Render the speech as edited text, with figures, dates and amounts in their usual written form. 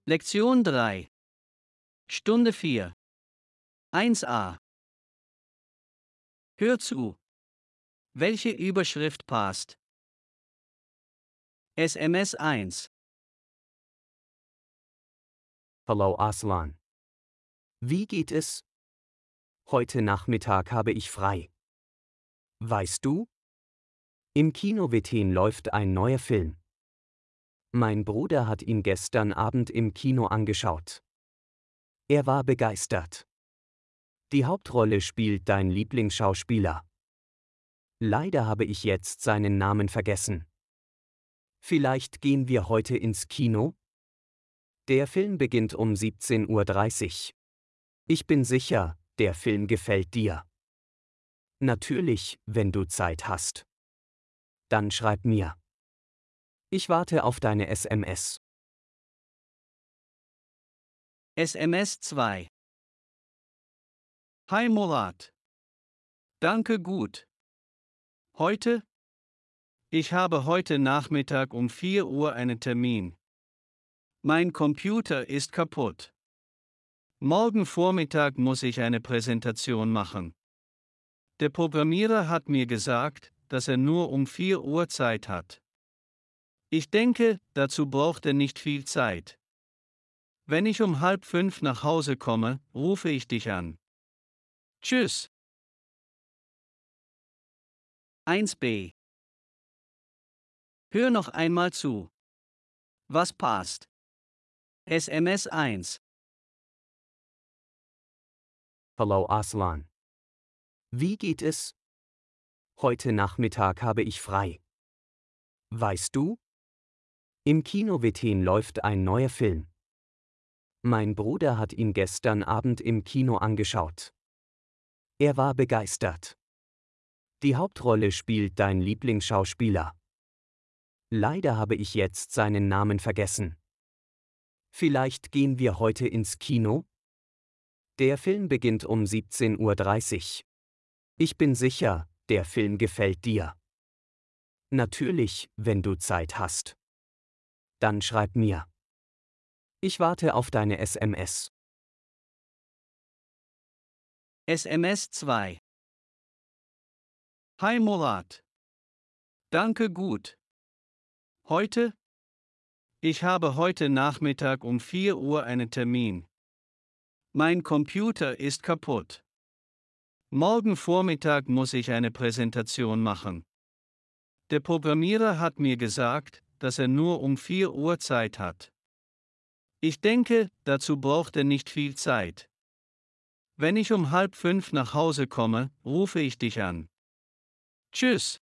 Lektion 3. Stunde 4. 1a. Hör zu. Welche Überschrift passt? SMS 1. Hello Aslan. Wie geht es? Heute Nachmittag habe ich frei. Weißt du? Im Kino Wethen läuft ein neuer Film. Mein Bruder hat ihn gestern Abend im Kino angeschaut. Er war begeistert. Die Hauptrolle spielt dein Lieblingsschauspieler. Leider habe ich jetzt seinen Namen vergessen. Vielleicht gehen wir heute ins Kino? Der Film beginnt um 17:30 Uhr. Ich bin sicher, der Film gefällt dir. Natürlich, wenn du Zeit hast. Dann schreib mir. Ich warte auf deine SMS. SMS 2. Hi Murat. Danke gut. Heute? Ich habe heute Nachmittag um 4 Uhr einen Termin. Mein Computer ist kaputt. Morgen Vormittag muss ich eine Präsentation machen. Der Programmierer hat mir gesagt, dass er nur um 4 Uhr Zeit hat. Ich denke, dazu braucht er nicht viel Zeit. Wenn ich um 4:30 nach Hause komme, rufe ich dich an. Tschüss. 1b. Hör noch einmal zu. Was passt? SMS 1. Hello Aslan. Wie geht es? Heute Nachmittag habe ich frei. Weißt du? Im Kino Wethen läuft ein neuer Film. Mein Bruder hat ihn gestern Abend im Kino angeschaut. Er war begeistert. Die Hauptrolle spielt dein Lieblingsschauspieler. Leider habe ich jetzt seinen Namen vergessen. Vielleicht gehen wir heute ins Kino? Der Film beginnt um 17:30 Uhr. Ich bin sicher, der Film gefällt dir. Natürlich, wenn du Zeit hast. Dann schreib mir. Ich warte auf deine SMS. SMS 2. Hi Murat. Danke gut. Heute? Ich habe heute Nachmittag um 4 Uhr einen Termin. Mein Computer ist kaputt. Morgen Vormittag muss ich eine Präsentation machen. Der Programmierer hat mir gesagt, dass er nur um 4 Uhr Zeit hat. Ich denke, dazu braucht er nicht viel Zeit. Wenn ich um 4:30 nach Hause komme, rufe ich dich an. Tschüss.